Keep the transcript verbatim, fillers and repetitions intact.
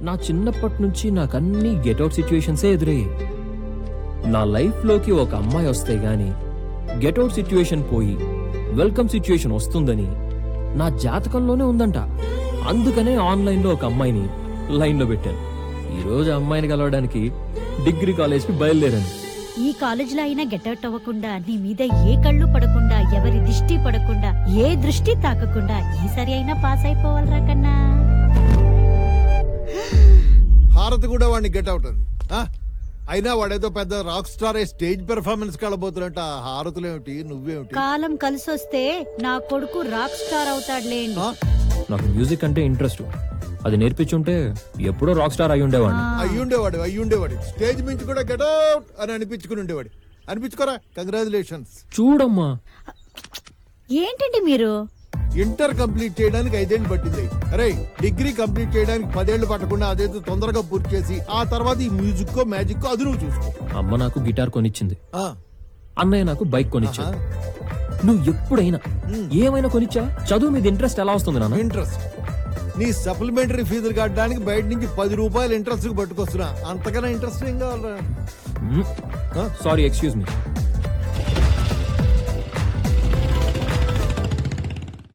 నా చిన్నప్పటి నుంచి నాకన్నీ గెట్అవుట్ సిచ్యువేషన్సే ఎదురయ్యాయి. నా లైఫ్లోకి ఒక అమ్మాయి వస్తే గాని గెట్అవుట్ సిచ్యువేషన్ పోయి వెల్కమ్ సిచ్యువేషన్ వస్తుందని నా జాతకంలోనే ఉందంట. అందుకనే ఆన్లైన్లో ఒక అమ్మాయిని లైన్లో పెట్టాను. ఈరోజు అమ్మాయిని కలవడానికి డిగ్రీ కాలేజ్కి బయలుదేరాను. ఈ కాలేజీలో అయినా గెట్అవుట్ అవ్వకుండా, నీ మీద ఏ కళ్ళు పడకుండా, ఎవరి దిష్టి పడకుండా, ఏ దృష్టి తాకకుండా ఈసారి అయినా పాస్ అయిపోవాలరా కన్నా. హారతి కూడా వాడిని గెట్ అవుట్ అంది. అయినా వాడేదో పెద్ద రాక్ స్టార్ స్టేజ్ పెర్ఫార్మెన్స్ కలబోతున్నట్ట. హారతులేమిటి, నువ్వేమిటి? కాలం కలిసొస్తే నా కొడుకు రాక్ స్టార్ అవుతాడులేండి. నాకు మ్యూజిక్ అంటే ఇంట్రెస్ట్. అది నేర్పించుంటే ఎప్పుడో రాక్ స్టార్ అయి ఉండేవాడిని. అయ్యుండేవాడు అయ్యుండేవాడు స్టేజ్ మించి కూడా గెట్ అవుట్ అని అనిపించుకుని ఉండేవాడు. అనిపించుకోరా? కంగ్రాచులేషన్స్. చూడమ్మా, ఏంటండి మీరు? ఇంటర్ కంప్లీట్ చేయడానికి ఐదేళ్లు పట్టింది. అరే డిగ్రీ కంప్లీట్ చేయడానికి పదేళ్లు పట్టకుండా అదేదో తొందరగా పూర్తి చేసి ఆ తర్వాత ఈ మ్యూజిక్ మ్యాజిక్ అది నువ్వు చూసుకో. అమ్మ నాకు గిటార్ కొనిచ్చింది, ఆ, అన్నయ్య నాకు బైక్ కొనిచ్చాడు. నువ్వు ఎప్పుడైనా ఏమైనా కొనిచ్చా? చదువు మీద ఇంట్రెస్ట్ ఎలా వస్తుంది నాన్న? ఇంట్రెస్ట్ నీ సప్లిమెంటరీ ఫీజులు కట్టడానికి బయట నుంచి పది రూపాయలు ఇంట్రెస్ట్ పట్టుకొస్తున్నా. అంతకన్నా ఇంట్రెస్ట్ ఏం కావాలరా? సారీ, ఎక్స్క్యూజ్ మీ.